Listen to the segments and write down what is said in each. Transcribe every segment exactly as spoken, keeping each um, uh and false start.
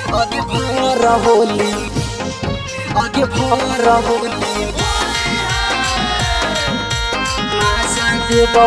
आगे भर होली आगे भर होली माजा देबौ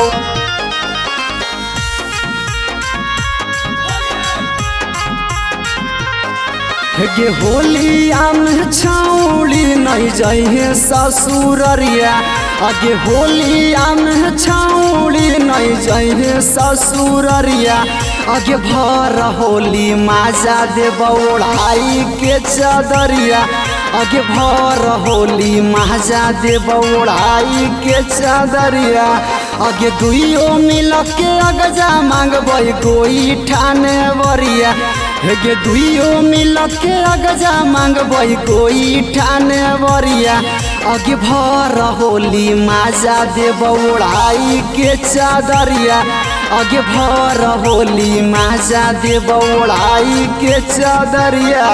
गे होलिया में छौड़ी नहीं जाइए ससुररिया आगे होलिया में छौड़ी नहीं जाइए ससुररिया आगे भर होली माजा देबौ ओढ़ाई के चादरिया आगे भर होली माजा देबौ ओढ़ाई के चादरिया आगे दुइयो मिल के अगजा मांगबै कोई ठाने बरिया गे दुइयो मिल के अगजा मांगबै कोई ठाने बरिया आगे भर होली माजा देबौ ओढ़ाई के चादरिया आगे भर होली माजा देबौ ओढ़ाई के चादरिया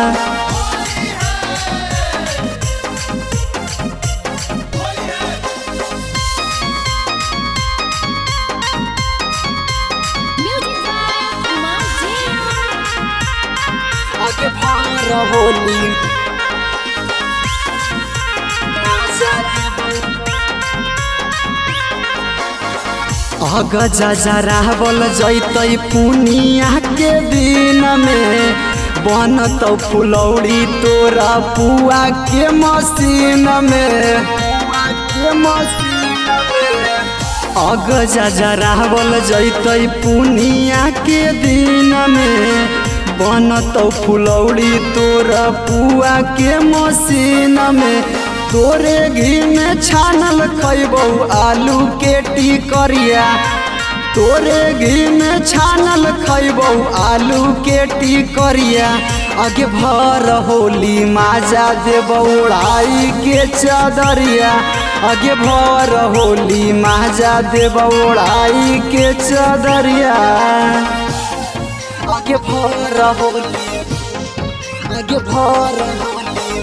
आगे भर होली अगजा जरावल जैतै पुनिया के दिन में बनतौ फुलौड़ी तोरा पुआ के मशीन में के मशीन में अगजा जरावल जैतै पुनिया के दिन में बनतौ फुलौड़ी तोरा पुआ के मशीन में तोरे घी में छानल खैबौ आलू के टिकरिया तोरे घी में छानल खैबौ आलू के टिकरिया आगे भर होली माजा देबौ ओढ़ाई के चादरिया आगे भर होली माजा देबौ ओढ़ाई के चादरिया आगे भर होली आगे भर होली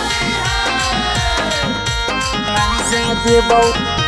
माजा देबौ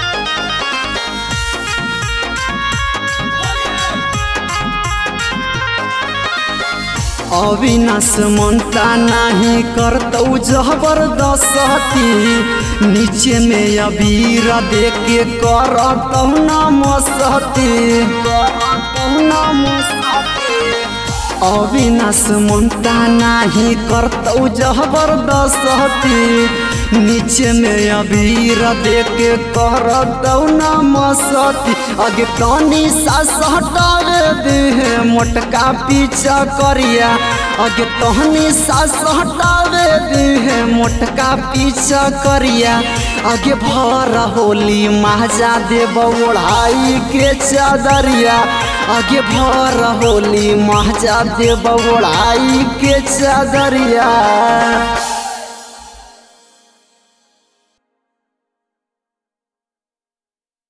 अविनाश मनता नहीं करतौ जबरदस्ती नीचे में अबीर देके करतौ न मस्ती करतौ न मस्ती अविनाश मनता नहीं करतौ जबरदस्ती नीचे में अबीर देके करतौ न मस्ती आगे तनी सास हटावे दे मोटका पीछा करिया आगे तहनी सास हटावे दे मोटका पीछा करिया आगे भर होली माजा देबौ ओढ़ाई के चादरिया आगे भर होली माजा देबौ ओढ़ाई के चादरिया।